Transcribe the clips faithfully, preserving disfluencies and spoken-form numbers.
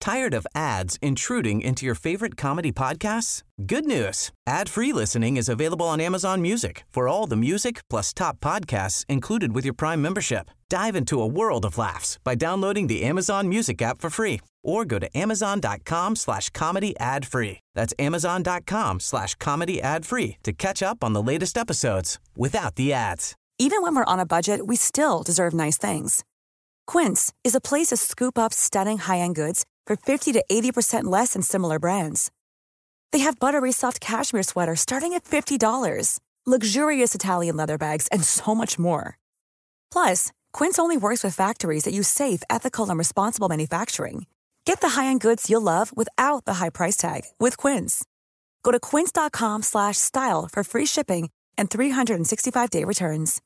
Tired of ads intruding into your favorite comedy podcasts? Good news. Ad-free listening is available on Amazon Music for all the music plus top podcasts included with your Prime membership. Dive into a world of laughs by downloading the Amazon Music app for free or go to amazon.com slash comedy ad free. That's amazon.com slash comedy ad free to catch up on the latest episodes without the ads. Even when we're on a budget, we still deserve nice things. Quince is a place to scoop up stunning high-end goods for fifty to eighty percent less than similar brands. They have buttery soft cashmere sweaters starting at fifty dollars, luxurious Italian leather bags, and so much more. Plus, Quince only works with factories that use safe, ethical, and responsible manufacturing. Get the high-end goods you'll love without the high price tag with Quince. Go to quince.com slash style for free shipping and three sixty-five day returns.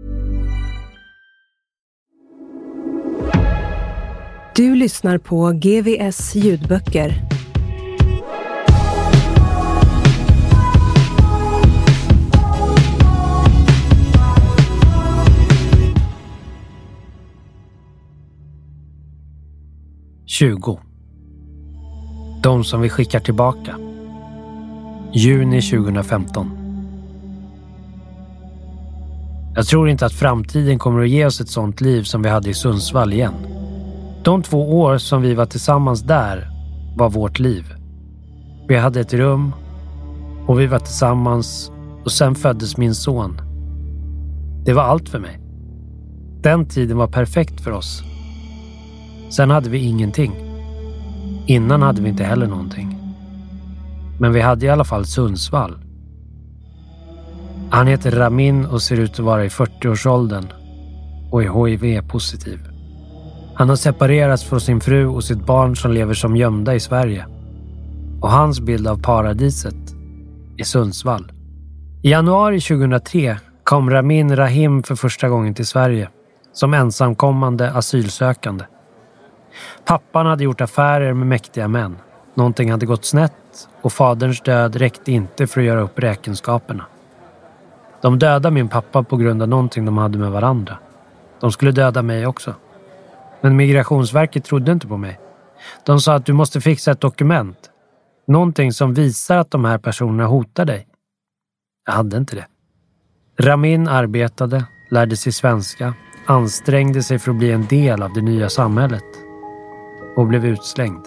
Du lyssnar på G V S ljudböcker. tjugo. De som vi skickar tillbaka. Juni tjugohundrafemton. Jag tror inte att framtiden kommer att ge oss ett sånt liv som vi hade i Sundsvall igen. De två år som vi var tillsammans där var vårt liv. Vi hade ett rum och vi var tillsammans och sen föddes min son. Det var allt för mig. Den tiden var perfekt för oss. Sen hade vi ingenting. Innan hade vi inte heller någonting. Men vi hade i alla fall Sundsvall. Han heter Ramin och ser ut att vara i fyrtioårsåldern och är H I V-positiv. Han har separerats från sin fru och sitt barn som lever som gömda i Sverige. Och hans bild av paradiset är Sundsvall. I januari tjugohundratre kom Ramin Rahim för första gången till Sverige som ensamkommande asylsökande. Pappan hade gjort affärer med mäktiga män. Någonting hade gått snett och faderns död räckte inte för att göra upp räkenskaperna. De dödade min pappa på grund av någonting de hade med varandra. De skulle döda mig också. Men Migrationsverket trodde inte på mig. De sa att du måste fixa ett dokument. Någonting som visar att de här personerna hotar dig. Jag hade inte det. Ramin arbetade, lärde sig svenska, ansträngde sig för att bli en del av det nya samhället och blev utslängd.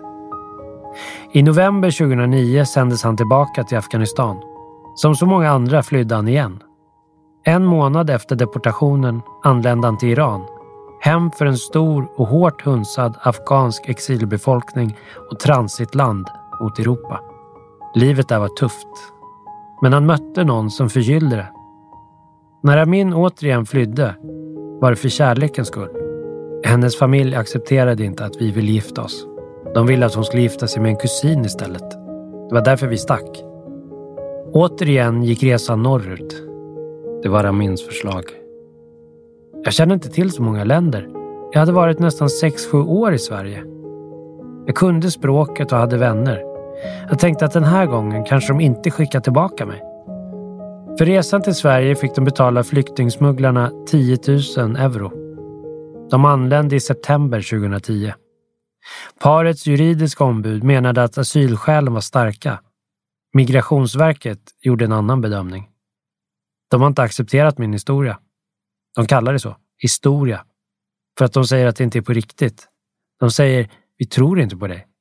I november tjugohundranio sändes han tillbaka till Afghanistan. Som så många andra flydde han igen. En månad efter deportationen anlände han till Iran. Hem för en stor och hårt hunsad afghansk exilbefolkning och transitland mot Europa. Livet där var tufft. Men han mötte någon som förgyllde det. När Amin återigen flydde var det för kärlekens skull. Hennes familj accepterade inte att vi ville gifta oss. De ville att hon skulle gifta sig med en kusin istället. Det var därför vi stack. Återigen gick resan norrut. Det var Amins förslag. Jag kände inte till så många länder. Jag hade varit nästan sex sju år i Sverige. Jag kunde språket och hade vänner. Jag tänkte att den här gången kanske de inte skickar tillbaka mig. För resan till Sverige fick de betala flyktingsmugglarna tio tusen euro. De anlände i september tjugohundratio. Parets juridiska ombud menade att asylskälen var starka. Migrationsverket gjorde en annan bedömning. De har inte accepterat min historia. De kallar det så, historia. För att de säger att det inte är på riktigt. De säger, vi tror inte på dig.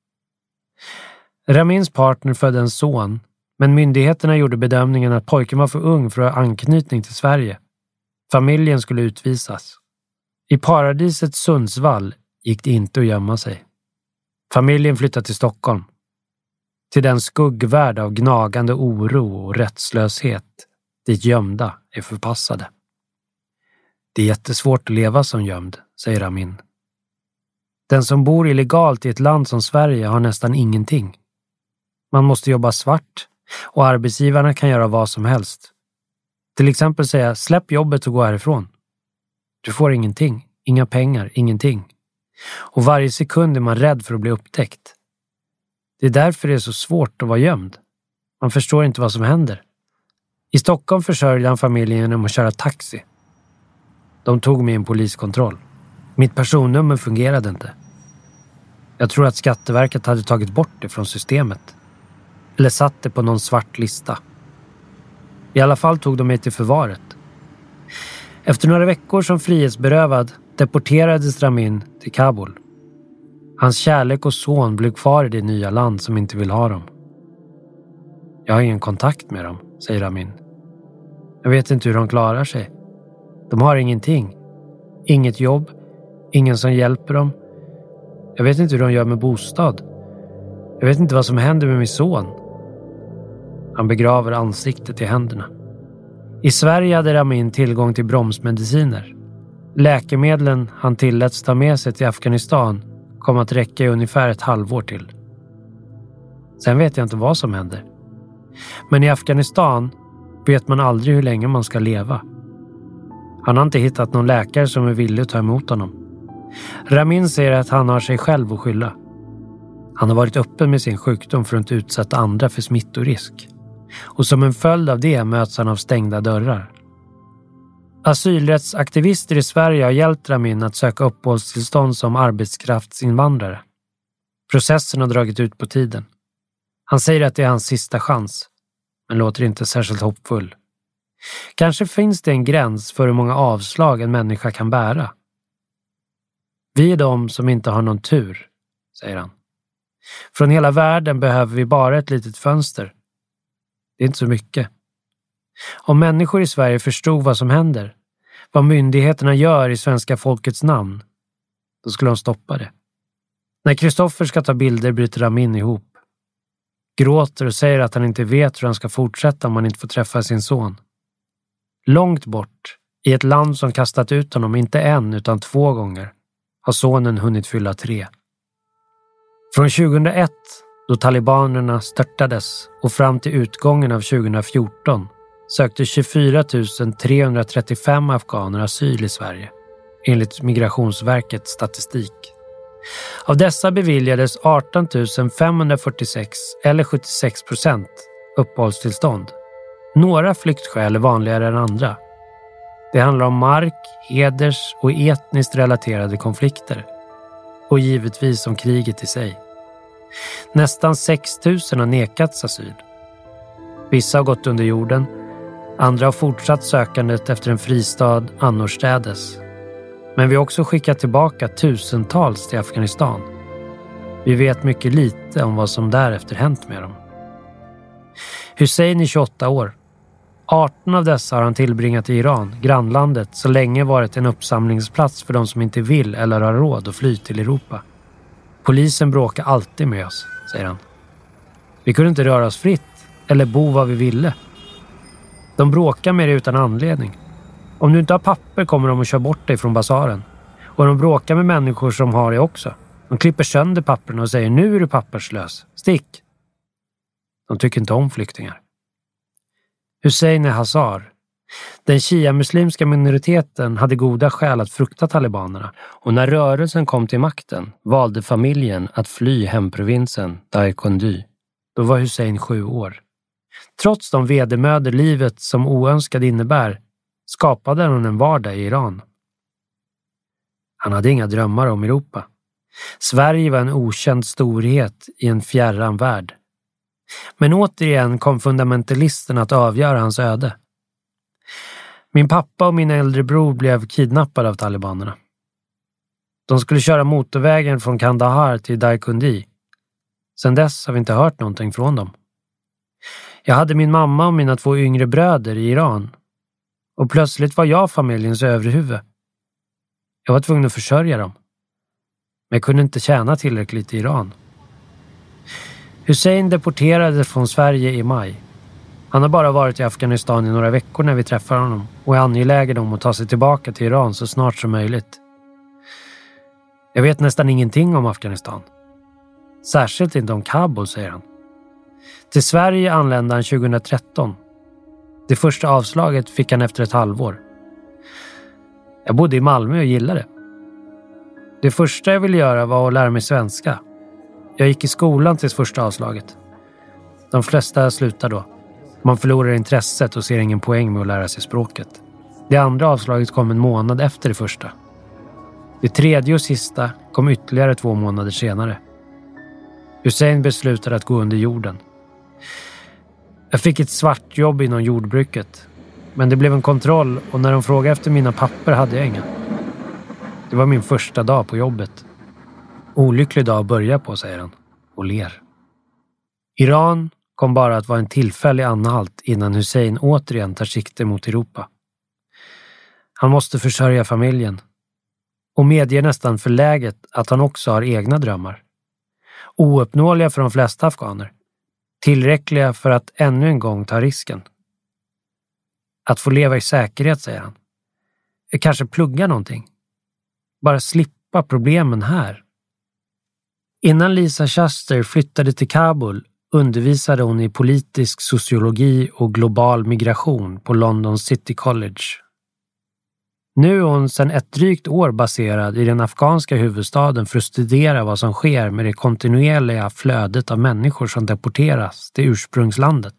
Ramins partner födde en son, men myndigheterna gjorde bedömningen att pojken var för ung för att ha anknytning till Sverige. Familjen skulle utvisas. I paradiset Sundsvall gick det inte att gömma sig. Familjen flyttade till Stockholm. Till den skuggvärld av gnagande oro och rättslöshet dit gömda är förpassade. Det är jättesvårt att leva som gömd, säger Ramin. Den som bor illegalt i ett land som Sverige har nästan ingenting. Man måste jobba svart och arbetsgivarna kan göra vad som helst. Till exempel säga, släpp jobbet och gå härifrån. Du får ingenting, inga pengar, ingenting. Och varje sekund är man rädd för att bli upptäckt. Det är därför det är så svårt att vara gömd. Man förstår inte vad som händer. I Stockholm försörjde han familjen genom att köra taxi. De tog mig i en poliskontroll. Mitt personnummer fungerade inte. Jag tror att Skatteverket hade tagit bort det från systemet. Eller satt det på någon svart lista. I alla fall tog de mig till förvaret. Efter några veckor som frihetsberövad deporterades Ramin till Kabul. Hans kärlek och son blev kvar i det nya land som inte vill ha dem. Jag har ingen kontakt med dem, säger Ramin. Jag vet inte hur de klarar sig. De har ingenting. Inget jobb. Ingen som hjälper dem. Jag vet inte hur de gör med bostad. Jag vet inte vad som händer med min son. Han begraver ansiktet i händerna. I Sverige hade Ramin tillgång till bromsmediciner. Läkemedlen han tilläts ta med sig till Afghanistan kom att räcka i ungefär ett halvår till. Sen vet jag inte vad som händer. Men i Afghanistan vet man aldrig hur länge man ska leva. Han har inte hittat någon läkare som är villig att ta emot honom. Ramin säger att han har sig själv att skylla. Han har varit öppen med sin sjukdom för att inte utsätta andra för smittorisk. Och som en följd av det möts han av stängda dörrar. Asylrättsaktivister i Sverige har hjälpt Ramin att söka uppehållstillstånd som arbetskraftsinvandrare. Processen har dragit ut på tiden. Han säger att det är hans sista chans, men låter inte särskilt hoppfull. Kanske finns det en gräns för hur många avslag en människa kan bära. Vi är de som inte har någon tur, säger han. Från hela världen behöver vi bara ett litet fönster. Det är inte så mycket. Om människor i Sverige förstod vad som händer, vad myndigheterna gör i svenska folkets namn, då skulle de stoppa det. När Kristoffer ska ta bilder bryter Ramin ihop. Gråter och säger att han inte vet hur han ska fortsätta om han inte får träffa sin son. Långt bort, i ett land som kastat ut honom inte en utan två gånger, har sonen hunnit fylla tre. Från tjugohundraett, då talibanerna störtades, och fram till utgången av tjugohundrafjorton sökte tjugofyra tusen trehundratrettiofem afghaner asyl i Sverige, enligt Migrationsverkets statistik. Av dessa beviljades arton tusen femhundrafyrtiosex, eller sjuttiosex procent, uppehållstillstånd. Några flyktskäl är vanligare än andra. Det handlar om mark, heders- och etniskt relaterade konflikter. Och givetvis om kriget i sig. Nästan sex tusen har nekats asyl. Vissa har gått under jorden. Andra har fortsatt sökandet efter en fristad annorstädes. Men vi har också skickat tillbaka tusentals till Afghanistan. Vi vet mycket lite om vad som därefter hänt med dem. Hussein är tjugoåtta år. arton av dessa har han tillbringat i Iran, grannlandet, så länge varit en uppsamlingsplats för de som inte vill eller har råd att fly till Europa. Polisen bråkar alltid med oss, säger han. Vi kunde inte röra oss fritt eller bo vad vi ville. De bråkar med dig utan anledning. Om du inte har papper kommer de att köra bort dig från basaren. Och de bråkar med människor som har det också. De klipper sönder papperna och säger nu är du papperslös. Stick! De tycker inte om flyktingar. Hussein är hazar. Den shia-muslimska minoriteten hade goda skäl att frukta talibanerna. Och när rörelsen kom till makten valde familjen att fly hemprovinsen Daikondi. Då var Hussein sju år. Trots de vedermödor livet som oönskad innebär skapade han en vardag i Iran. Han hade inga drömmar om Europa. Sverige var en okänd storhet i en fjärran värld. Men återigen kom fundamentalisten att avgöra hans öde. Min pappa och min äldre bror blev kidnappade av talibanerna. De skulle köra motorvägen från Kandahar till Daikondi. Sedan dess har vi inte hört någonting från dem. Jag hade min mamma och mina två yngre bröder i Iran. Och plötsligt var jag familjens överhuvud. Jag var tvungen att försörja dem. Men jag kunde inte tjäna tillräckligt i Iran. Hussein deporterades från Sverige i maj. Han har bara varit i Afghanistan i några veckor när vi träffar honom och är angelägen om att ta sig tillbaka till Iran så snart som möjligt. Jag vet nästan ingenting om Afghanistan. Särskilt inte om Kabul, säger han. Till Sverige anlände han tjugohundratretton. Det första avslaget fick han efter ett halvår. Jag bodde i Malmö och gillade det. Det första jag ville göra var att lära mig svenska. Jag gick i skolan tills första avslaget. De flesta slutar då. Man förlorar intresset och ser ingen poäng med att lära sig språket. Det andra avslaget kom en månad efter det första. Det tredje och sista kom ytterligare två månader senare. Hussein beslutade att gå under jorden. Jag fick ett svart jobb inom jordbruket. Men det blev en kontroll och när de frågade efter mina papper hade jag inga. Det var min första dag på jobbet. Olycklig dag att börja på, säger han och ler. Iran kom bara att vara en tillfällig anhalt innan Hussein återigen tar sikte mot Europa. Han måste försörja familjen och medger nästan förläget att han också har egna drömmar. Ouppnåeliga för de flesta afghaner. Tillräckliga för att ännu en gång ta risken. Att få leva i säkerhet, säger han. Kanske plugga någonting. Bara slippa problemen här. Innan Lisa Shuster flyttade till Kabul undervisade hon i politisk sociologi och global migration på London City College. Nu är hon sedan ett drygt år baserad i den afghanska huvudstaden för att studera vad som sker med det kontinuerliga flödet av människor som deporteras till ursprungslandet.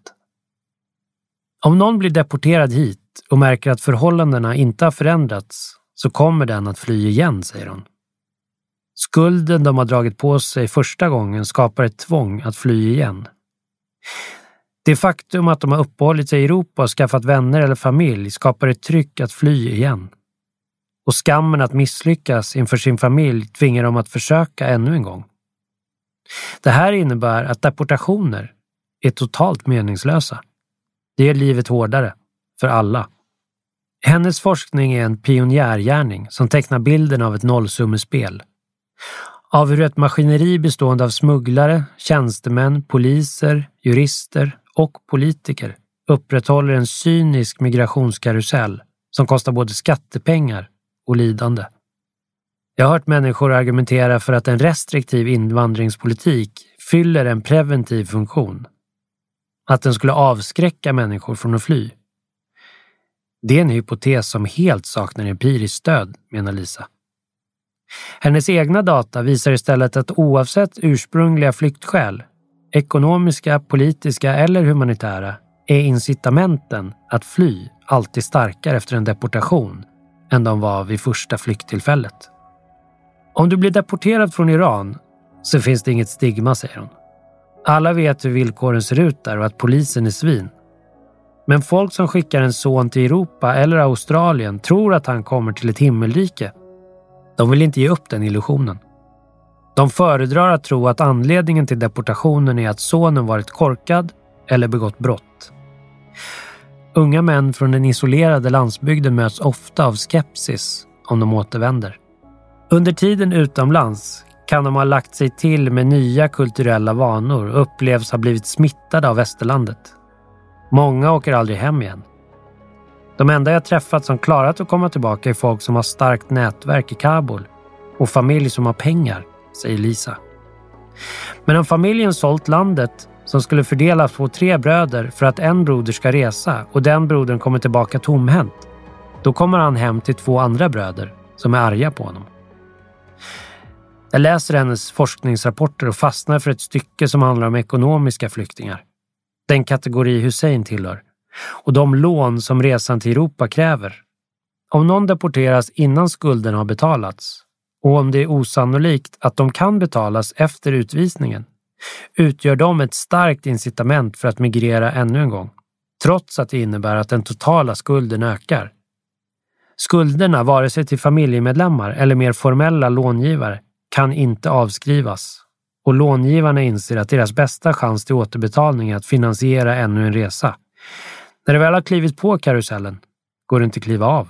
Om någon blir deporterad hit och märker att förhållandena inte har förändrats så kommer den att fly igen, säger hon. Skulden de har dragit på sig första gången skapar ett tvång att fly igen. Det faktum att de har uppehållit sig i Europa och skaffat vänner eller familj skapar ett tryck att fly igen. Och skammen att misslyckas inför sin familj tvingar dem att försöka ännu en gång. Det här innebär att deportationer är totalt meningslösa. Det gör livet hårdare för alla. Hennes forskning är en pionjärgärning som tecknar bilden av ett nollsummespel. Av hur ett maskineri bestående av smugglare, tjänstemän, poliser, jurister och politiker upprätthåller en cynisk migrationskarusell som kostar både skattepengar och lidande. Jag har hört människor argumentera för att en restriktiv invandringspolitik fyller en preventiv funktion. Att den skulle avskräcka människor från att fly. Det är en hypotes som helt saknar empiriskt stöd, menar Lisa. Hennes egna data visar istället att oavsett ursprungliga flyktskäl, ekonomiska, politiska eller humanitära, är incitamenten att fly alltid starkare efter en deportation än de var vid första flykttillfället. Om du blir deporterad från Iran så finns det inget stigma, säger hon. Alla vet hur villkoren ser ut där och att polisen är svin. Men folk som skickar en son till Europa eller Australien tror att han kommer till ett himmelrike. De vill inte ge upp den illusionen. De föredrar att tro att anledningen till deportationen är att sonen varit korkad eller begått brott. Unga män från den isolerade landsbygden möts ofta av skepsis om de återvänder. Under tiden utomlands kan de ha lagt sig till med nya kulturella vanor och upplevs ha blivit smittade av västerlandet. Många åker aldrig hem igen. De enda jag träffat som klarat att komma tillbaka är folk som har starkt nätverk i Kabul och familj som har pengar, säger Lisa. Men om familjen sålt landet som skulle fördelas på tre bröder för att en broder ska resa och den brodern kommer tillbaka tomhänt, då kommer han hem till två andra bröder som är arga på honom. Jag läser hennes forskningsrapporter och fastnar för ett stycke som handlar om ekonomiska flyktingar. Den kategori Hussein tillhör. Och de lån som resan till Europa kräver. Om någon deporteras innan skulden har betalats och om det är osannolikt att de kan betalas efter utvisningen utgör de ett starkt incitament för att migrera ännu en gång, trots att det innebär att den totala skulden ökar. Skulderna, vare sig till familjemedlemmar eller mer formella långivare, kan inte avskrivas och långivarna inser att deras bästa chans till återbetalning är att finansiera ännu en resa. När det väl har klivit på karusellen går det inte kliva av.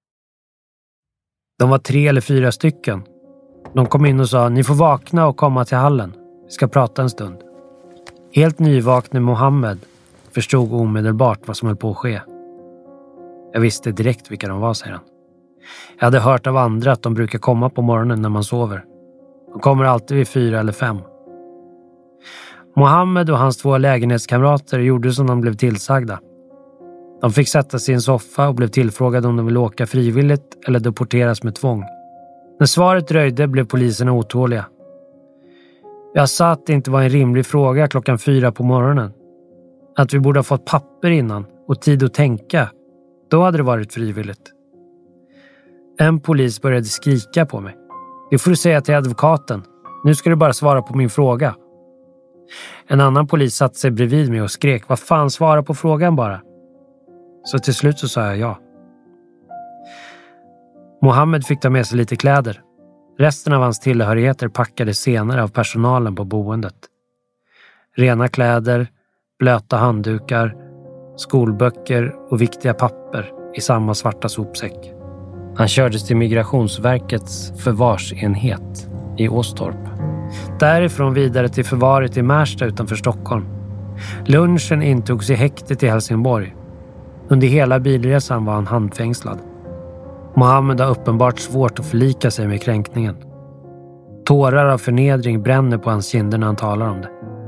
De var tre eller fyra stycken. De kom in och sa, ni får vakna och komma till hallen. Vi ska prata en stund. Helt nyvakne Mohammed förstod omedelbart vad som höll på att ske. Jag visste direkt vilka de var, säger han. Jag hade hört av andra att de brukar komma på morgonen när man sover. De kommer alltid vid fyra eller fem. Mohammed och hans två lägenhetskamrater gjorde som de blev tillsagda. De fick sätta sig i en soffa och blev tillfrågade om de ville åka frivilligt eller deporteras med tvång. När svaret dröjde blev poliserna otåliga. Jag sa att det inte var en rimlig fråga klockan fyra på morgonen. Att vi borde ha fått papper innan och tid att tänka. Då hade det varit frivilligt. En polis började skrika på mig. Det får du säga till advokaten. Nu ska du bara svara på min fråga. En annan polis satte sig bredvid mig och skrek: vad fan, svara på frågan bara. Så till slut så sa jag ja. Mohammed fick ta med sig lite kläder. Resten av hans tillhörigheter packades senare av personalen på boendet. Rena kläder, blöta handdukar, skolböcker och viktiga papper i samma svarta sopsäck. Han kördes till Migrationsverkets förvarsenhet i Åstorp. Därifrån vidare till förvaret i Märsta utanför Stockholm. Lunchen intogs i häktet i Helsingborg. Under hela bilresan var han handfängslad. Mohammed har uppenbart svårt att förlika sig med kränkningen. Tårar av förnedring bränner på hans kinder när han talar om det.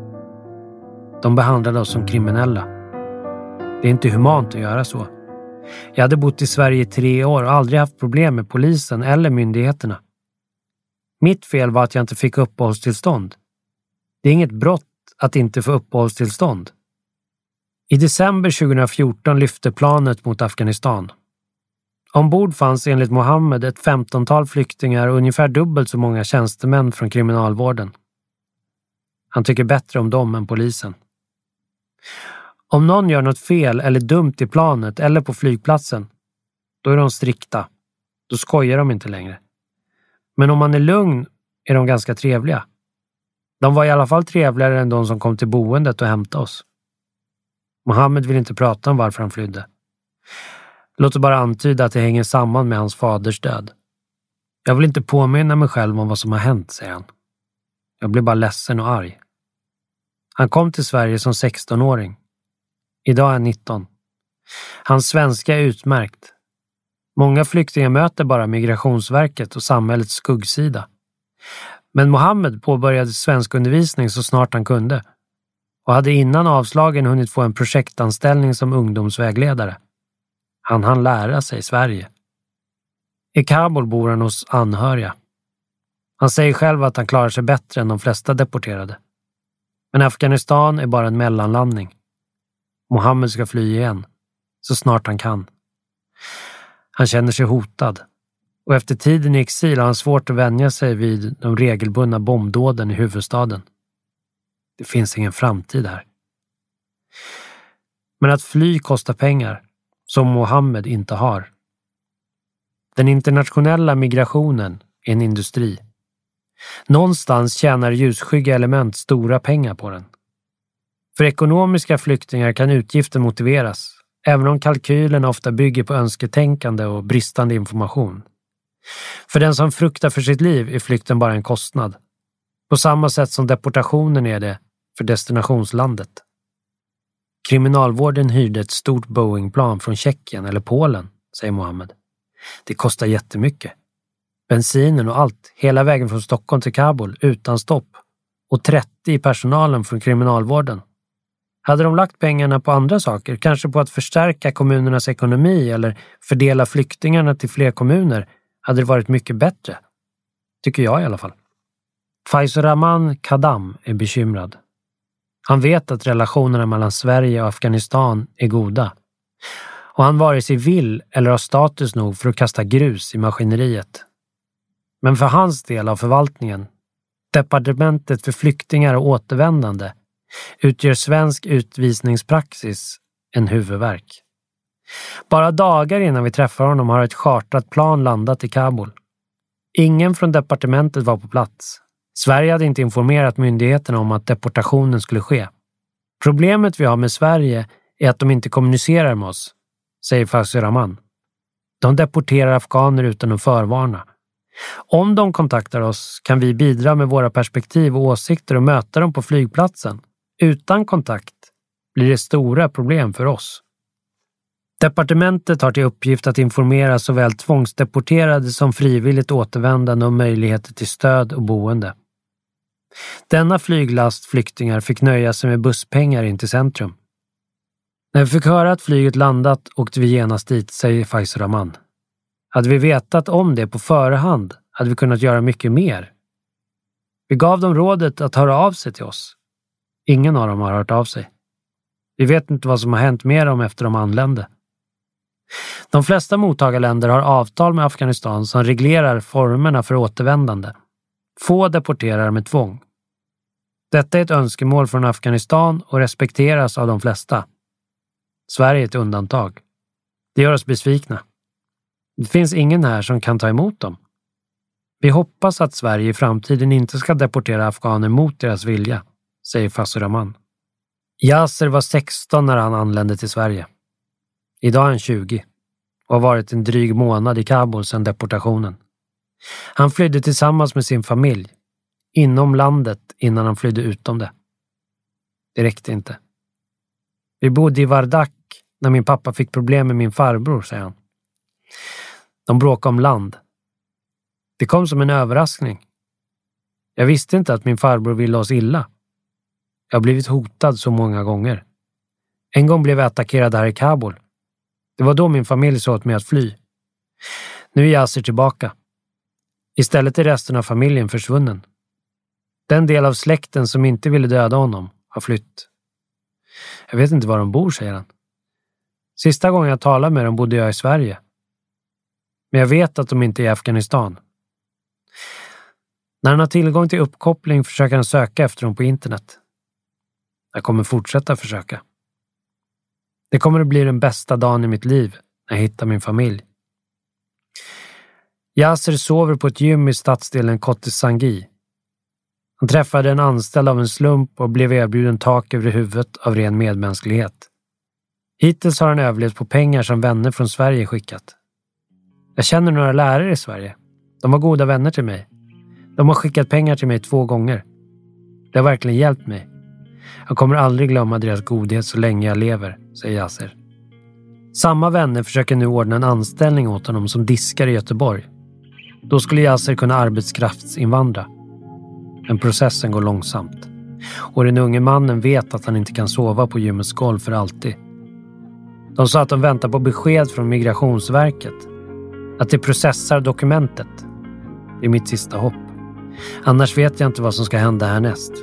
De behandlade oss som kriminella. Det är inte humant att göra så. Jag hade bott i Sverige i tre år och aldrig haft problem med polisen eller myndigheterna. Mitt fel var att jag inte fick uppehållstillstånd. Det är inget brott att inte få uppehållstillstånd. I december tjugohundrafjorton lyfte planet mot Afghanistan. Ombord fanns enligt Mohammed ett femtontal flyktingar och ungefär dubbelt så många tjänstemän från kriminalvården. Han tycker bättre om dem än polisen. Om någon gör något fel eller dumt i planet eller på flygplatsen, då är de strikta. Då skojar de inte längre. Men om man är lugn är de ganska trevliga. De var i alla fall trevligare än de som kom till boendet och hämtade oss. Mohammed vill inte prata om varför han flydde. Låt bara antyda att det hänger samman med hans faders död. Jag vill inte påminna mig själv om vad som har hänt, säger han. Jag blir bara ledsen och arg. Han kom till Sverige som sextonåring. Idag är han nitton. Hans svenska är utmärkt. Många flyktingar möter bara Migrationsverket och samhällets skuggsida. Men Mohammed påbörjade svenskundervisning så snart han kunde och hade innan avslagen hunnit få en projektanställning som ungdomsvägledare. Han hann lära sig Sverige. I Kabul bor han hos anhöriga. Han säger själv att han klarar sig bättre än de flesta deporterade. Men Afghanistan är bara en mellanlandning. Mohammed ska fly igen, så snart han kan. Han känner sig hotad. Och efter tiden i exil har han svårt att vänja sig vid de regelbundna bombdåden i huvudstaden. Det finns ingen framtid här. Men att fly kostar pengar, som Mohammed inte har. Den internationella migrationen är en industri. Någonstans tjänar ljusskygga element stora pengar på den. För ekonomiska flyktingar kan utgifter motiveras, även om kalkylen ofta bygger på önsketänkande och bristande information. För den som fruktar för sitt liv är flykten bara en kostnad. På samma sätt som deportationen är det för destinationslandet. Kriminalvården hyrde ett stort Boeing-plan från Tjeckien eller Polen, säger Mohammed. Det kostar jättemycket. Bensinen och allt, hela vägen från Stockholm till Kabul, utan stopp. Och trettio i personalen från kriminalvården. Hade de lagt pengarna på andra saker, kanske på att förstärka kommunernas ekonomi eller fördela flyktingarna till fler kommuner, hade det varit mycket bättre. Tycker jag i alla fall. Faisal Kadam är bekymrad. Han vet att relationerna mellan Sverige och Afghanistan är goda. Och han vare sig vill eller har status nog för att kasta grus i maskineriet. Men för hans del av förvaltningen, departementet för flyktingar och återvändande, utgör svensk utvisningspraxis en huvudvärk. Bara dagar innan vi träffar honom har ett chartrat plan landat i Kabul. Ingen från departementet var på plats. Sverige hade inte informerat myndigheterna om att deportationen skulle ske. Problemet vi har med Sverige är att de inte kommunicerar med oss, säger Faisal Rahman. De deporterar afghaner utan att förvarna. Om de kontaktar oss kan vi bidra med våra perspektiv och åsikter och möta dem på flygplatsen. Utan kontakt blir det stora problem för oss. Departementet har till uppgift att informera såväl tvångsdeporterade som frivilligt återvändande om möjligheter till stöd och boende. Denna flyglast flyktingar fick nöja sig med busspengar in till centrum. När vi fick höra att flyget landat åkte vi genast dit, säger Faisal Rahman. Hade vi vetat om det på förhand hade vi kunnat göra mycket mer. Vi gav dem rådet att höra av sig till oss. Ingen av dem har hört av sig. Vi vet inte vad som har hänt med dem efter de anlände. De flesta mottagarländer har avtal med Afghanistan som reglerar formerna för återvändande. Få deporterar med tvång. Detta är ett önskemål från Afghanistan och respekteras av de flesta. Sverige är ett undantag. Det gör oss besvikna. Det finns ingen här som kan ta emot dem. Vi hoppas att Sverige i framtiden inte ska deportera afghaner mot deras vilja, säger Fasuraman. Yasser var sexton när han anlände till Sverige. Idag är han tjugo och har varit en dryg månad i Kabul sedan deportationen. Han flydde tillsammans med sin familj inom landet innan han flydde utom det. Det räckte inte. Vi bodde i Vardak när min pappa fick problem med min farbror, säger han. De bråkade om land. Det kom som en överraskning. Jag visste inte att min farbror ville oss illa. Jag har blivit hotad så många gånger. En gång blev jag attackerad här i Kabul. Det var då min familj sa åt mig att fly. Nu är Yasser tillbaka. Istället är resten av familjen försvunnen. Den del av släkten som inte ville döda honom har flytt. Jag vet inte var de bor, säger han. Sista gången jag talade med dem bodde jag i Sverige. Men jag vet att de inte är i Afghanistan. När han har tillgång till uppkoppling försöker han söka efter dem på internet. Jag kommer fortsätta försöka. Det kommer att bli den bästa dagen i mitt liv när jag hittar min familj. Yasser sover på ett gym i stadsdelen Kotesangi. Han träffade en anställd av en slump och blev erbjuden tak över huvudet av ren medmänsklighet. Hittills har han överlevt på pengar som vänner från Sverige skickat. Jag känner några lärare i Sverige. De var goda vänner till mig. De har skickat pengar till mig två gånger. Det har verkligen hjälpt mig. Jag kommer aldrig glömma deras godhet så länge jag lever, säger Yasser. Samma vänner försöker nu ordna en anställning åt honom som diskare i Göteborg. Då skulle Yasser kunna arbetskraftsinvandra. Men processen går långsamt. Och den unge mannen vet att han inte kan sova på gymmets golv för alltid. De sa att de väntar på besked från Migrationsverket. Att de processar dokumentet. Det är mitt sista hopp. Annars vet jag inte vad som ska hända härnäst.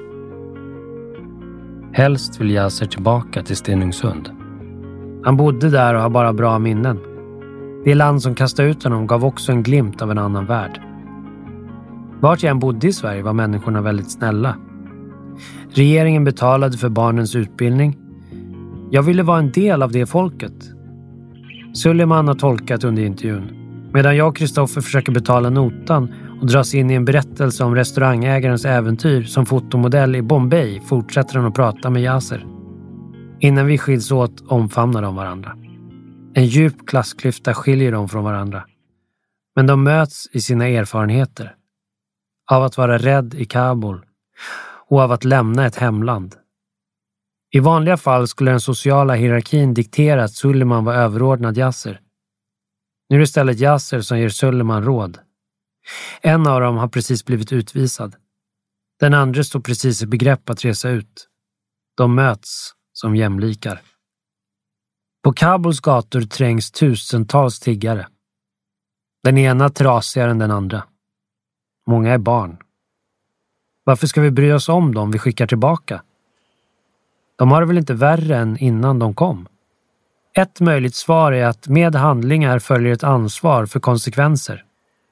Helst vill Yasser tillbaka till Stenungsund. Han bodde där och har bara bra minnen. Det land som kastade ut honom gav också en glimt av en annan värld. Vart jag än bodde i Sverige var människorna väldigt snälla. Regeringen betalade för barnens utbildning. Jag ville vara en del av det folket. Suleiman har tolkat under intervjun. Medan jag och Kristoffer försöker betala notan och dras in i en berättelse om restaurangägarens äventyr som fotomodell i Bombay fortsätter han att prata med Yasser. Innan vi skiljs åt omfamnar de varandra. En djup klassklyfta skiljer dem från varandra. Men de möts i sina erfarenheter. Av att vara rädd i Kabul och av att lämna ett hemland. I vanliga fall skulle den sociala hierarkin diktera att Suleiman var överordnad Yasser. Nu är det istället Yasser som ger Suleiman råd. En av dem har precis blivit utvisad. Den andra står precis i begrepp att resa ut. De möts som jämlikar. På Kabuls gator trängs tusentals tiggare. Den ena trasigare än den andra. Många är barn. Varför ska vi bry oss om dem vi skickar tillbaka? De har det väl inte värre än innan de kom? Ett möjligt svar är att med handlingar följer ett ansvar för konsekvenser.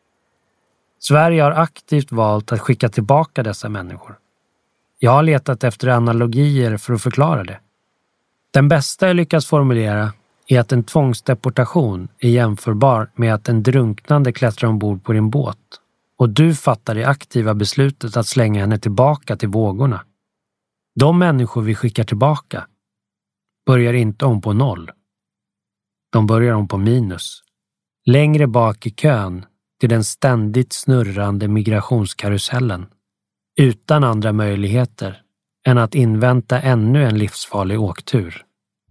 Sverige har aktivt valt att skicka tillbaka dessa människor. Jag har letat efter analogier för att förklara det. Den bästa jag lyckas formulera är att en tvångsdeportation är jämförbar med att en drunknande klättrar ombord på din båt och du fattar det aktiva beslutet att slänga henne tillbaka till vågorna. De människor vi skickar tillbaka börjar inte om på noll. De börjar om på minus. Längre bak i kön till den ständigt snurrande migrationskarusellen. Utan andra möjligheter än att invänta ännu en livsfarlig åktur.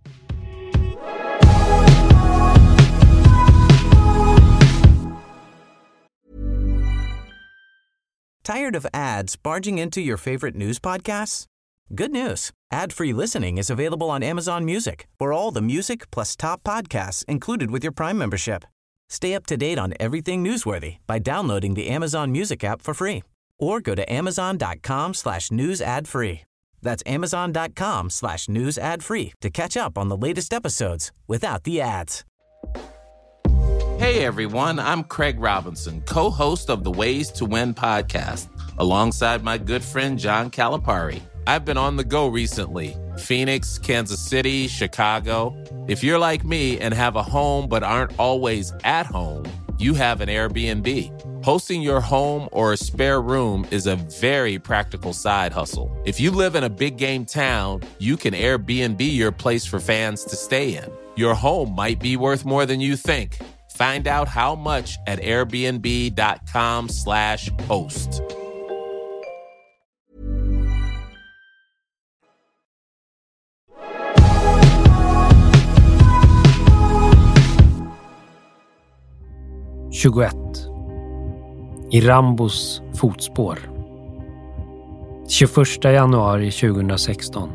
Tired of ads barging into your favorite news podcasts? Good news. Ad-free listening is available on Amazon Music for all the music plus top podcasts included with your Prime membership. Stay up to date on everything newsworthy by downloading the Amazon Music app for free or go to amazon.com slash news ad free. That's amazon.com slash news ad free to catch up on the latest episodes without the ads. Hey everyone, I'm Craig Robinson, co-host of the Ways to Win podcast, alongside my good friend John Calipari. I've been on the go recently. Phoenix, Kansas City, Chicago. If you're like me and have a home but aren't always at home, you have an Airbnb. Hosting your home or a spare room is a very practical side hustle. If you live in a big game town, you can Airbnb your place for fans to stay in. Your home might be worth more than you think. Find out how much at airbnb.com slash host. tjugoett. I Rambos fotspår. tjugoförsta januari tjugohundrasexton.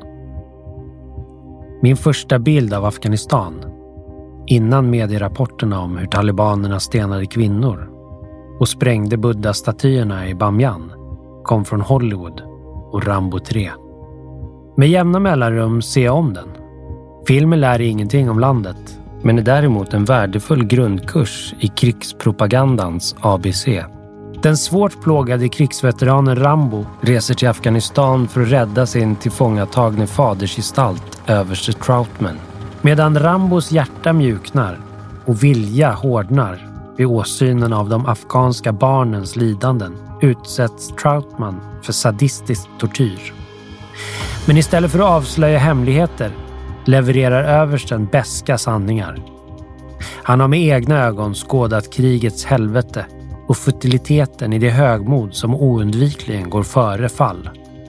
Min första bild av Afghanistan, innan medierapporterna om hur talibanerna stenade kvinnor och sprängde Buddha-statyerna i Bamyan, kom från Hollywood och Rambo tre. Med jämna mellanrum ser jag om den. Filmen lär ingenting om landet, men är däremot en värdefull grundkurs i krigspropagandans A B C. Den svårt plågade krigsveteranen Rambo reser till Afghanistan för att rädda sin tillfångatagne fadersgestalt, överste Troutman. Medan Rambos hjärta mjuknar och vilja hårdnar vid åsynen av de afghanska barnens lidanden utsätts Troutman för sadistisk tortyr. Men istället för att avslöja hemligheter levererar översten beska sanningar. Han har med egna ögon skådat krigets helvete och futiliteten i det högmod som oundvikligen går före fall.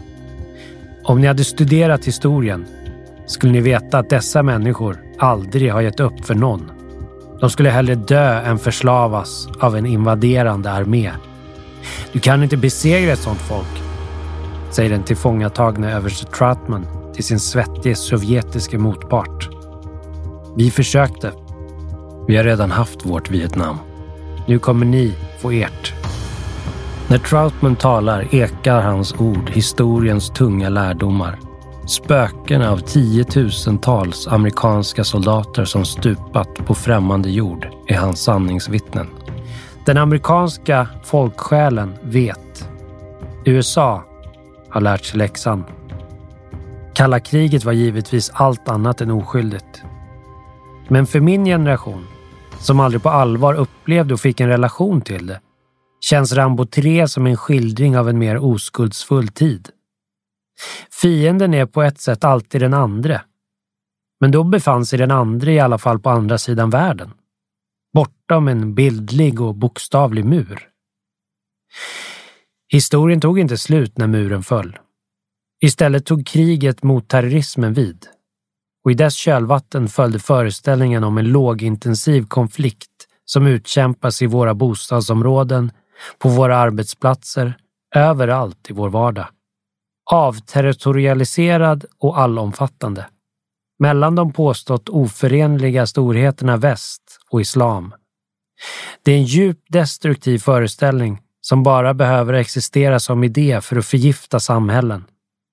Om ni hade studerat historien skulle ni veta att dessa människor aldrig har gett upp för någon. De skulle hellre dö än förslavas av en invaderande armé. Du kan inte besegra ett sånt folk, säger den tillfångatagna överste Troutman till sin svettige sovjetiska motpart. Vi försökte. Vi har redan haft vårt Vietnam. Nu kommer ni få ert. När Troutman talar ekar hans ord historiens tunga lärdomar. Spöken av tiotusentals amerikanska soldater som stupat på främmande jord är hans sanningsvittnen. Den amerikanska folksjälen vet. U S A har lärt sig läxan. Kalla kriget var givetvis allt annat än oskyldigt. Men för min generation, som aldrig på allvar upplevde och fick en relation till det, känns Rambo tre som en skildring av en mer oskuldsfull tid. Fienden är på ett sätt alltid den andre. Men då befann sig den andre i alla fall på andra sidan världen. Bortom en bildlig och bokstavlig mur. Historien tog inte slut när muren föll. Istället tog kriget mot terrorismen vid. Och i dess kölvatten följde föreställningen om en lågintensiv konflikt som utkämpas i våra bostadsområden, på våra arbetsplatser, överallt i vår vardag. Avterritorialiserad och allomfattande. Mellan de påstått oförenliga storheterna väst och islam. Det är en djupt destruktiv föreställning som bara behöver existera som idé för att förgifta samhällen.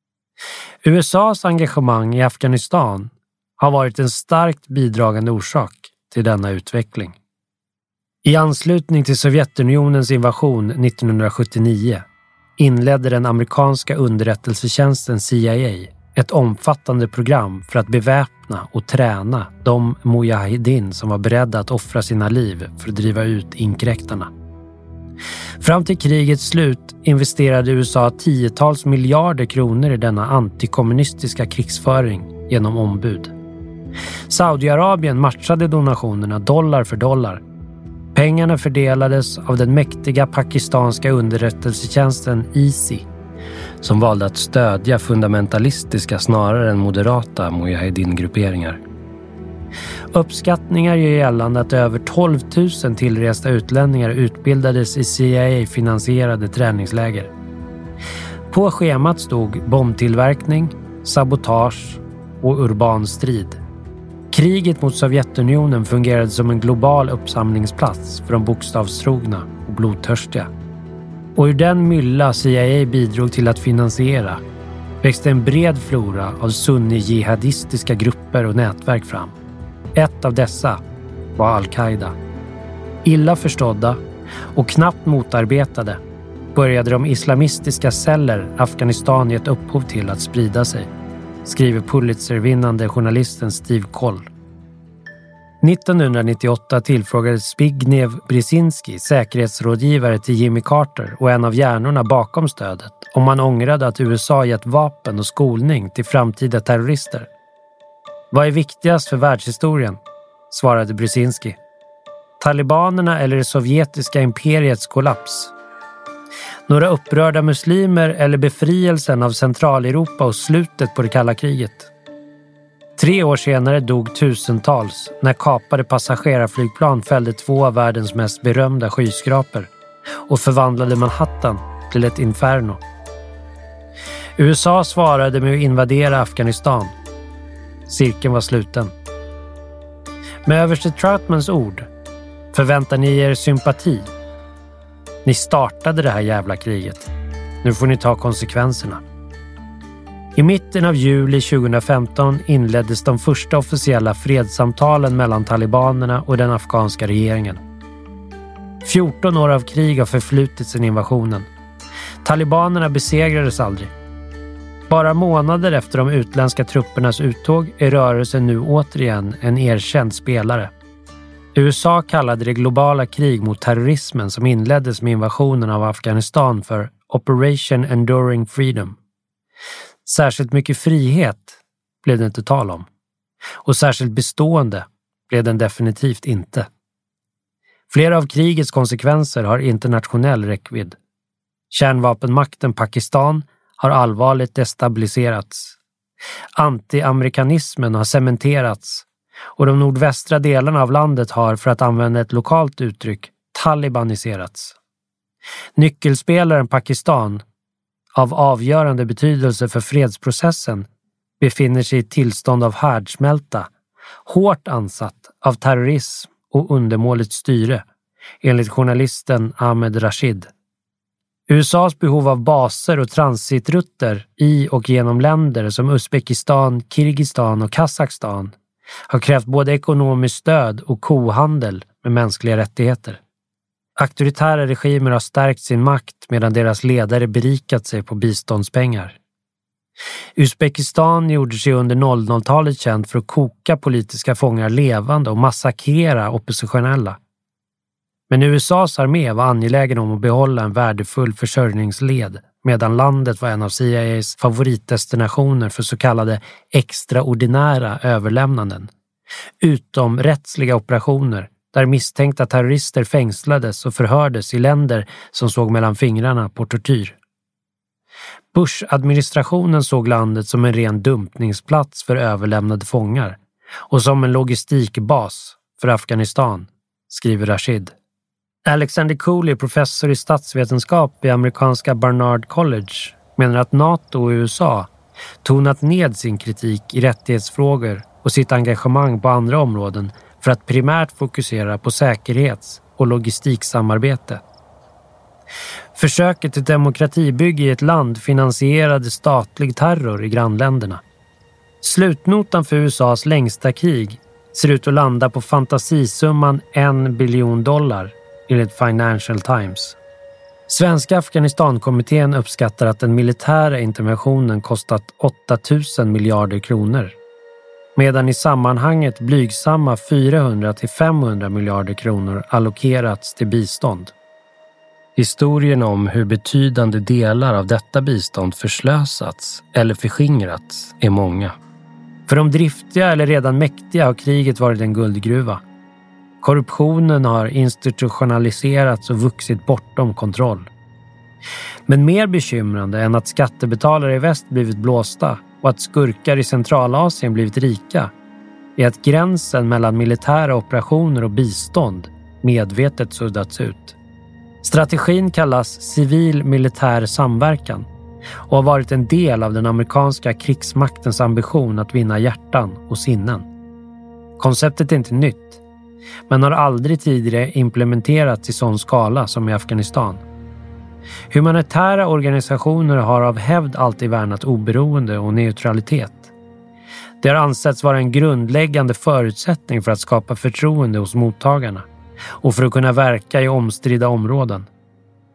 U S A:s engagemang i Afghanistan har varit en starkt bidragande orsak till denna utveckling. I anslutning till Sovjetunionens invasion nittonhundrasjuttionio inledde den amerikanska underrättelsetjänsten C I A ett omfattande program för att beväpna och träna de mujahedin som var beredda att offra sina liv för att driva ut inkräktarna. Fram till krigets slut investerade U S A tiotals miljarder kronor i denna antikommunistiska krigsföring genom ombud. Saudiarabien matchade donationerna dollar för dollar. Pengarna fördelades av den mäktiga pakistanska underrättelsetjänsten I S I, som valde att stödja fundamentalistiska snarare än moderata mujahedin-grupperingar. Uppskattningar gör gällande att över tolv tusen tillresta utlänningar utbildades i C I A-finansierade träningsläger. På schemat stod bombtillverkning, sabotage och urban strid. Kriget mot Sovjetunionen fungerade som en global uppsamlingsplats för de bokstavstrogna och blodtörstiga. Och ur den mylla C I A bidrog till att finansiera växte en bred flora av sunni-jihadistiska grupper och nätverk fram. Ett av dessa var Al-Qaida. Illa förstådda och knappt motarbetade började de islamistiska celler Afghanistan gett upphov till att sprida sig, skriver Pulitzer-vinnande journalisten Steve Coll. nittonhundranittioåtta tillfrågades Zbigniew Brzezinski, säkerhetsrådgivare till Jimmy Carter och en av hjärnorna bakom stödet, om man ångrade att U S A gett vapen och skolning till framtida terrorister. Vad är viktigast för världshistorien? Svarade Brzezinski. Talibanerna eller det sovjetiska imperiets kollaps? Några upprörda muslimer eller befrielsen av Centraleuropa och slutet på det kalla kriget? Tre år senare dog tusentals när kapade passagerarflygplan fällde två av världens mest berömda skyskrapor och förvandlade Manhattan till ett inferno. U S A svarade med att invadera Afghanistan. Cirkeln var sluten. Med överste Troutmans ord: förväntar ni er sympati? Ni startade det här jävla kriget. Nu får ni ta konsekvenserna. I mitten av juli tjugohundrafemton inleddes de första officiella fredssamtalen mellan talibanerna och den afghanska regeringen. fjorton år av krig har förflutit sedan invasionen. Talibanerna besegrades aldrig. Bara månader efter de utländska truppernas uttåg är rörelsen nu återigen en erkänd spelare. U S A kallade det globala krig mot terrorismen som inleddes med invasionen av Afghanistan för Operation Enduring Freedom. Särskilt mycket frihet blev det inte tal om. Och särskilt bestående blev den definitivt inte. Flera av krigets konsekvenser har internationell räckvidd. Kärnvapenmakten Pakistan har allvarligt destabiliserats. Anti-amerikanismen har cementerats och de nordvästra delarna av landet har, för att använda ett lokalt uttryck, talibaniserats. Nyckelspelaren Pakistan, av avgörande betydelse för fredsprocessen, befinner sig i tillstånd av härdsmälta, hårt ansatt av terrorism och undermåligt styre, enligt journalisten Ahmed Rashid. U S A:s behov av baser och transitrutter i och genom länder som Uzbekistan, Kirgistan och Kazakstan har krävt både ekonomiskt stöd och kohandel med mänskliga rättigheter. Auktoritära regimer har stärkt sin makt medan deras ledare berikat sig på biståndspengar. Uzbekistan gjorde sig under noll noll-talet känt för att koka politiska fångar levande och massakrera oppositionella. Men U S A:s armé var angelägen om att behålla en värdefull försörjningsled medan landet var en av C I A:s favoritdestinationer för så kallade extraordinära överlämnanden, utomrättsliga operationer där misstänkta terrorister fängslades och förhördes i länder som såg mellan fingrarna på tortyr. Bush-administrationen såg landet som en ren dumpningsplats för överlämnade fångar och som en logistikbas för Afghanistan, skriver Rashid. Alexander Cooley, professor i statsvetenskap vid amerikanska Barnard College, menar att NATO och U S A tonat ned sin kritik i rättighetsfrågor och sitt engagemang på andra områden för att primärt fokusera på säkerhets- och logistiksamarbete. Försöket till demokratibygge i ett land finansierade statlig terror i grannländerna. Slutnotan för U S A:s längsta krig ser ut att landa på fantasisumman en biljon dollar, enligt Financial Times. Svenska Afghanistan-kommittén uppskattar att den militära interventionen kostat åtta tusen miljarder kronor, medan i sammanhanget blygsamma fyrahundra till femhundra miljarder kronor allokerats till bistånd. Historien om hur betydande delar av detta bistånd förslösats eller förskingrats är många. För de driftiga eller redan mäktiga har kriget varit en guldgruva. Korruptionen har institutionaliserats och vuxit bortom kontroll. Men mer bekymrande än att skattebetalare i väst blivit blåsta och att skurkar i Centralasien blivit rika är att gränsen mellan militära operationer och bistånd medvetet suddats ut. Strategin kallas civil-militär samverkan och har varit en del av den amerikanska krigsmaktens ambition att vinna hjärtan och sinnen. Konceptet är inte nytt, men har aldrig tidigare implementerats i sån skala som i Afghanistan. Humanitära organisationer har av hävd alltid värnat oberoende och neutralitet. Det har ansetts vara en grundläggande förutsättning för att skapa förtroende hos mottagarna och för att kunna verka i omstridda områden.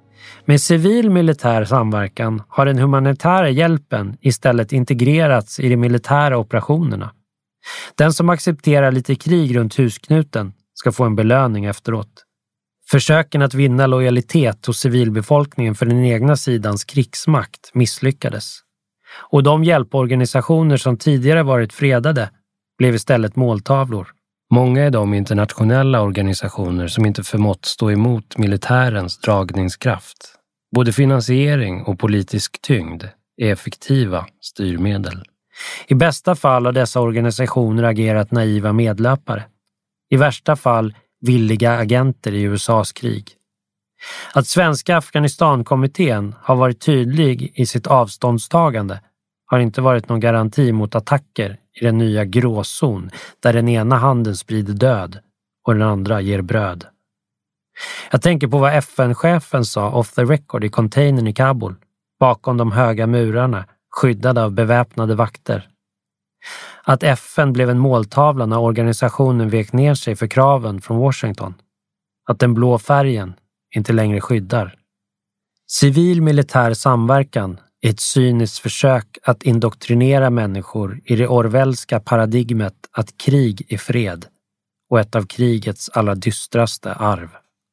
Med civil militär samverkan har den humanitära hjälpen istället integrerats i de militära operationerna. Den som accepterar lite krig runt husknuten ska få en belöning efteråt. Försöken att vinna lojalitet hos civilbefolkningen för den egna sidans krigsmakt misslyckades. Och de hjälporganisationer som tidigare varit fredade blev istället måltavlor. Många är de internationella organisationer som inte förmått stå emot militärens dragningskraft. Både finansiering och politisk tyngd är effektiva styrmedel. I bästa fall har dessa organisationer agerat naiva medlöpare. I värsta fall villiga agenter i U S A:s krig. Att svenska Afghanistan-kommittén har varit tydlig i sitt avståndstagande har inte varit någon garanti mot attacker i den nya gråzon där den ena handen sprider död och den andra ger bröd. Jag tänker på vad F N-chefen sa off the record i containern i Kabul, bakom de höga murarna, skyddade av beväpnade vakter. Att F N blev en måltavla när organisationen vek ner sig för kraven från Washington. Att den blå färgen inte längre skyddar. Civil militär samverkan är ett cyniskt försök att indoktrinera människor i det orwellska paradigmet att krig är fred och ett av krigets allra dystraste arv.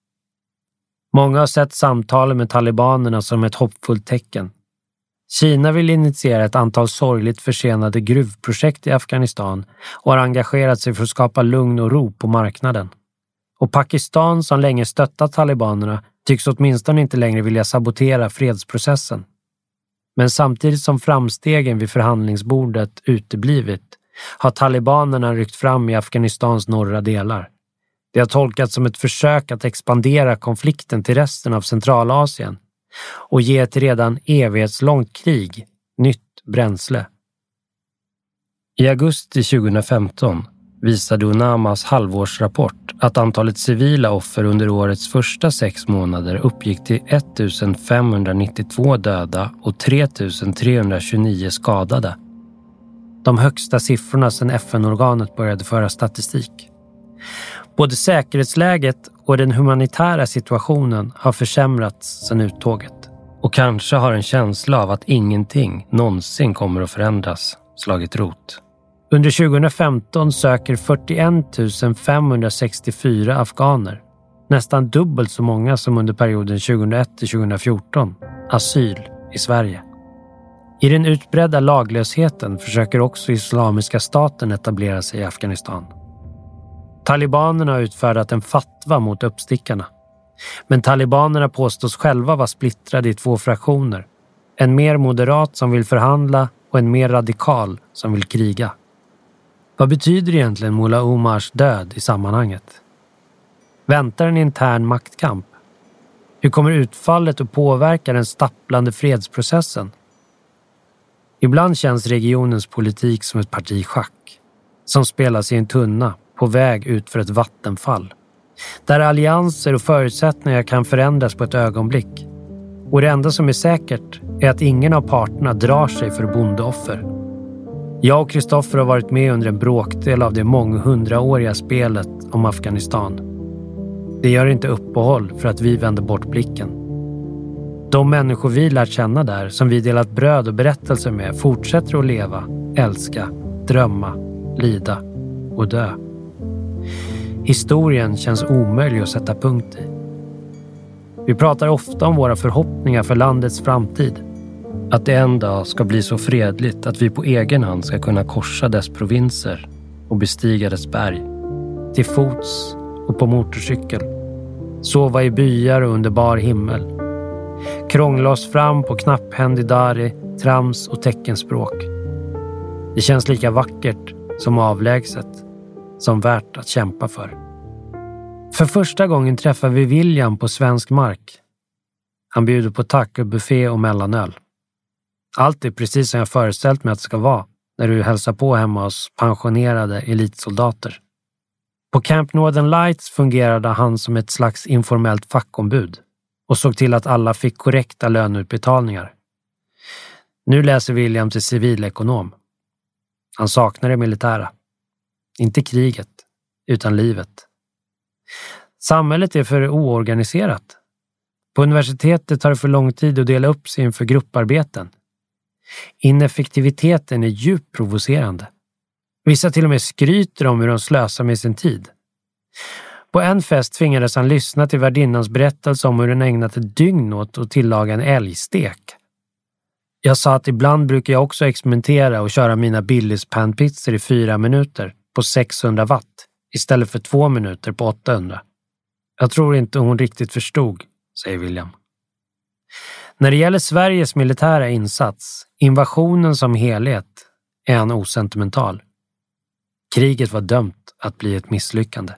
Många har sett samtalen med talibanerna som ett hoppfullt tecken. Kina vill initiera ett antal sorgligt försenade gruvprojekt i Afghanistan och har engagerat sig för att skapa lugn och ro på marknaden. Och Pakistan, som länge stöttat talibanerna, tycks åtminstone inte längre vilja sabotera fredsprocessen. Men samtidigt som framstegen vid förhandlingsbordet uteblivit har talibanerna ryckt fram i Afghanistans norra delar. Det har tolkats som ett försök att expandera konflikten till resten av Centralasien och ge ett redan evighetslångt krig nytt bränsle. I augusti tjugohundrafemton visade UNAMAs halvårsrapport att antalet civila offer under årets första sex månader uppgick till ettusentfemhundranittiotvå döda och tre tusen trehundratjugonio skadade. De högsta siffrorna sedan F N-organet började föra statistik. Både säkerhetsläget och den humanitära situationen har försämrats sedan uttåget. Och kanske har en känsla av att ingenting någonsin kommer att förändras slagit rot. Under tjugohundrafemton söker fyrtioett tusen femhundrasextiofyra afghaner, nästan dubbelt så många som under perioden tjugohundraett till tjugohundrafjorton, asyl i Sverige. I den utbredda laglösheten försöker också Islamiska staten etablera sig i Afghanistan. Talibanerna har utfärdat en fatwa mot uppstickarna. Men talibanerna påstås själva vara splittrade i två fraktioner. En mer moderat som vill förhandla och en mer radikal som vill kriga. Vad betyder egentligen Mullah Omars död i sammanhanget? Väntar en intern maktkamp? Hur kommer utfallet att påverka den stapplande fredsprocessen? Ibland känns regionens politik som ett parti schack som spelas i en tunna på väg ut för ett vattenfall. Där allianser och förutsättningar kan förändras på ett ögonblick. Och det enda som är säkert är att ingen av parterna drar sig för bondeoffer. Jag och Kristoffer har varit med under en bråkdel av det månghundraåriga spelet om Afghanistan. Det gör inte uppehåll för att vi vänder bort blicken. De människor vi lärt känna där, som vi delat bröd och berättelser med, fortsätter att leva, älska, drömma, lida och dö. Historien känns omöjlig att sätta punkt i. Vi pratar ofta om våra förhoppningar för landets framtid. Att det en dag ska bli så fredligt att vi på egen hand ska kunna korsa dess provinser och bestiga dess berg. Till fots och på motorcykel. Sova i byar och under bar himmel. Krångla oss fram på knapphändig dari, trams och teckenspråk. Det känns lika vackert som avlägset, som värt att kämpa för. För första gången träffar vi William på svensk mark. Han bjuder på tacobuffé och mellanöl. Allt är precis som jag föreställt mig att det ska vara när du hälsar på hemma hos pensionerade elitsoldater. På Camp Northern Lights fungerade han som ett slags informellt fackombud och såg till att alla fick korrekta löneutbetalningar. Nu läser William till civilekonom. Han saknar det militära. Inte kriget, utan livet. Samhället är för oorganiserat. På universitetet tar det för lång tid att dela upp sig inför grupparbeten. Ineffektiviteten är djupt provocerande. Vissa till och med skryter om hur de slösar med sin tid. På en fest tvingades han lyssna till värdinnans berättelse om hur den ägnat ett dygn åt att tillaga en älgstek. Jag sa att ibland brukar jag också experimentera och köra mina Billys panpizzor i fyra minuter på sexhundra watt istället för två minuter på åttahundra. Jag tror inte hon riktigt förstod, säger William. När det gäller Sveriges militära insats, invasionen som helhet, är han osentimental. Kriget var dömt att bli ett misslyckande.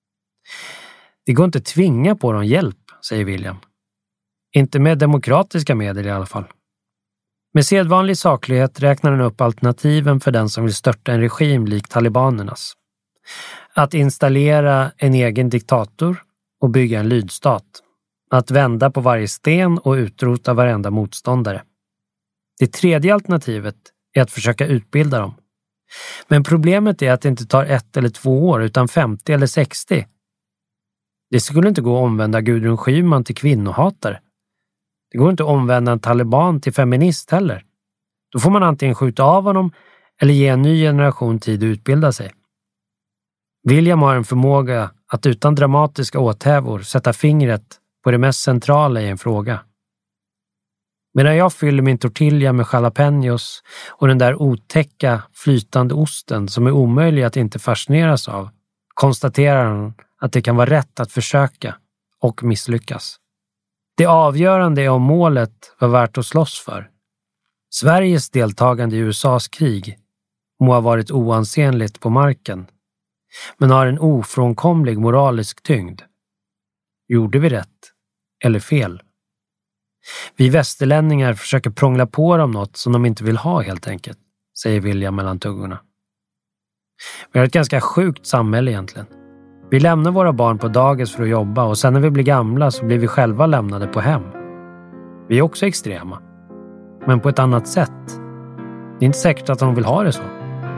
Det går inte att tvinga på dem hjälp, säger William. Inte med demokratiska medel i alla fall. Med sedvanlig saklighet räknar han upp alternativen för den som vill störta en regim lik talibanernas. Att installera en egen diktator och bygga en lydstat. Att vända på varje sten och utrota varenda motståndare. Det tredje alternativet är att försöka utbilda dem. Men problemet är att det inte tar ett eller två år utan femtio eller sextio. Det skulle inte gå att omvända Gudrun Schyman till kvinnohatare. Det går inte att omvända en taliban till feminist heller. Då får man antingen skjuta av honom eller ge en ny generation tid att utbilda sig. William har en förmåga att utan dramatiska åthävor sätta fingret på det mest centrala i en fråga. Medan jag fyller min tortilla med jalapenos och den där otäcka flytande osten som är omöjlig att inte fascineras av, konstaterar han att det kan vara rätt att försöka och misslyckas. Det avgörande är om målet var värt att slåss för. Sveriges deltagande i U S A:s krig må ha varit oansenligt på marken, men har en ofrånkomlig moralisk tyngd. Gjorde vi rätt eller fel? Vi västerlänningar försöker prångla på dem något som de inte vill ha helt enkelt, säger William mellan tuggorna. Vi har ett ganska sjukt samhälle egentligen. Vi lämnar våra barn på dagis för att jobba och sen när vi blir gamla så blir vi själva lämnade på hem. Vi är också extrema, men på ett annat sätt. Det är inte säkert att de vill ha det så.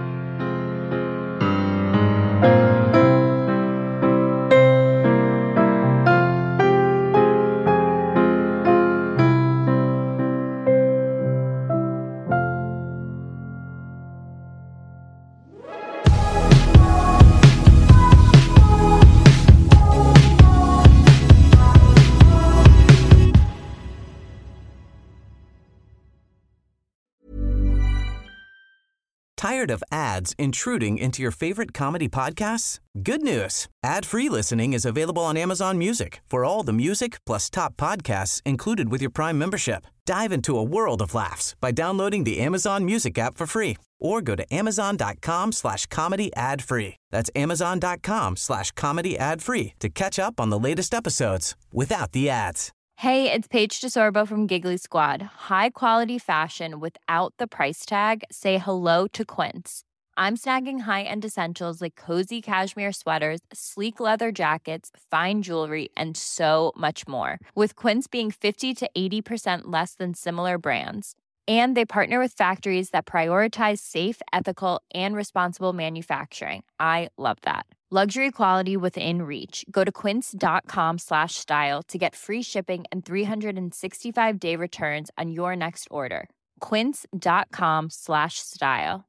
Tired of ads intruding into your favorite comedy podcasts? Good news. Ad-free listening is available on Amazon Music for all the music plus top podcasts included with your Prime membership. Dive into a world of laughs by downloading the Amazon Music app for free or go to amazon.com slash comedy ad free. That's amazon.com slash comedy ad free to catch up on the latest episodes without the ads. Hey, it's Paige DeSorbo from Giggly Squad. High quality fashion without the price tag. Say hello to Quince. I'm snagging high-end essentials like cozy cashmere sweaters, sleek leather jackets, fine jewelry, and so much more. With Quince being fifty to eighty percent less than similar brands. And they partner with factories that prioritize safe, ethical, and responsible manufacturing. I love that. Luxury quality within reach. Go to quince.com slash style to get free shipping and three sixty-five day returns on your next order. Quince.com slash style.